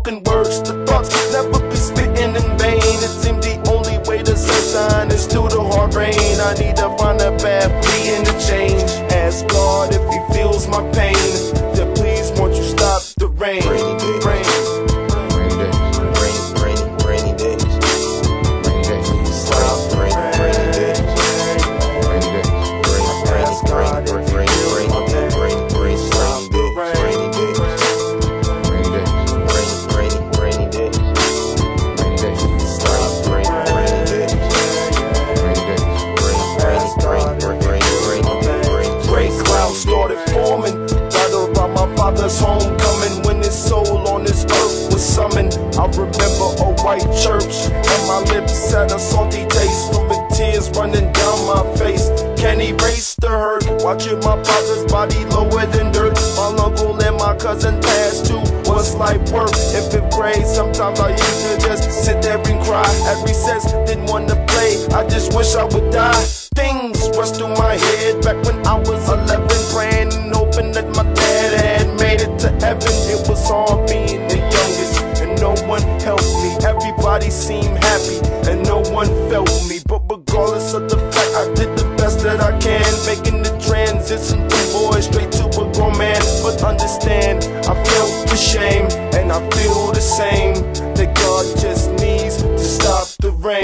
spoken words, the thoughts never be spitting in vain. It seems the only way to sunshine is through the hard rain. I need to find a path, free to change. Ask God if He feels my pain. Then please, won't you stop the rain? Rainy days. Rain. Father's homecoming when his soul on this earth was summoned. I remember a white church and my lips had a salty taste from the tears running down my face. Can't erase the hurt, watching my father's body lower than dirt. My uncle and my cousin passed too. What's life worth? In 5th grade, sometimes I used to just sit there and cry. At recess, didn't want to play, I just wish I would die. Things rushed through my head back when I was 11, praying and hoping that my dad had made it to heaven. It was hard being the youngest and no one helped me. Everybody seemed happy and no one felt me. But regardless of the fact, I did the best that I can, making the transition from boy straight to a grown man. But understand, I felt the shame and I feel the same, that God just needs to stop the rain.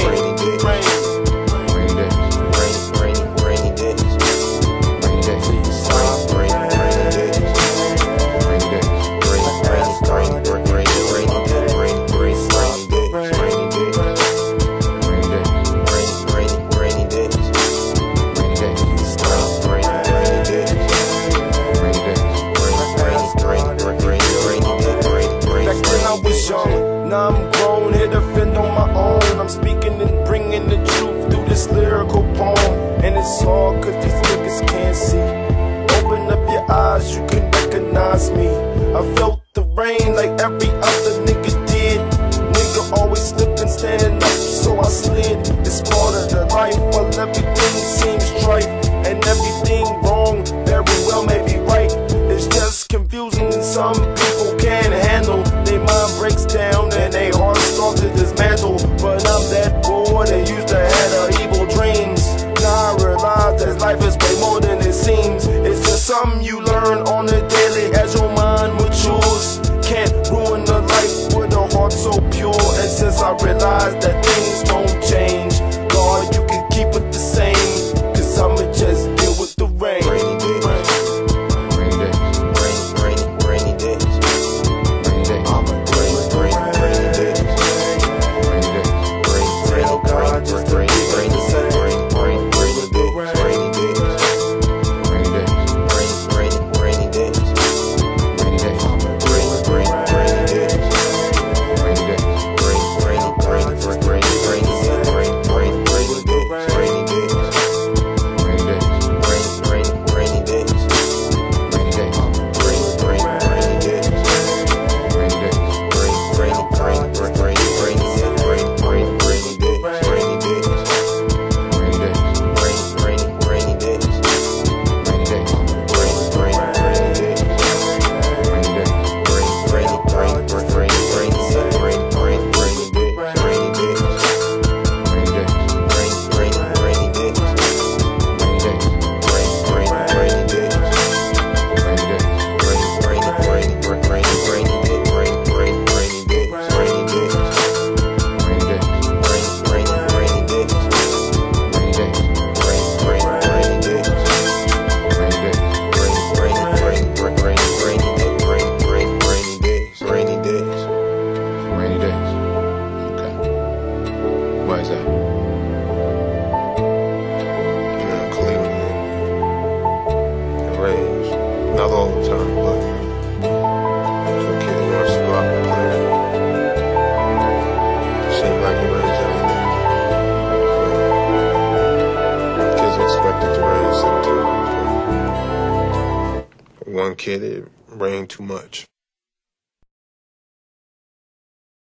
Now I'm grown, here to fend on my own. I'm speaking and bringing the truth through this lyrical poem. And it's all cause these niggas can't see. Open up your eyes, you can recognize me. I felt the rain like every other nigga did. Nigga always slipping, standing up, so I slid. It's part of the life, while everything seems trite and everything wrong very well may be right. It's just confusing and some people can't handle. Their mind breaks down and they heart starts to dismantle. But I'm that boy that used to have evil dreams. Now I realize that life is way more than it seems. It's just something you learn on the daily as your mind matures. Can't ruin a life with a heart so pure. And since I realized that things won't change, God, you can keep it the same, cause I'ma just deal with the rain. Why is that? Cleveland, range, not all the time, but some kid who wants to go out and play. Seems like he raised everything. Kids are expected to raise something. One kid, it rained too much.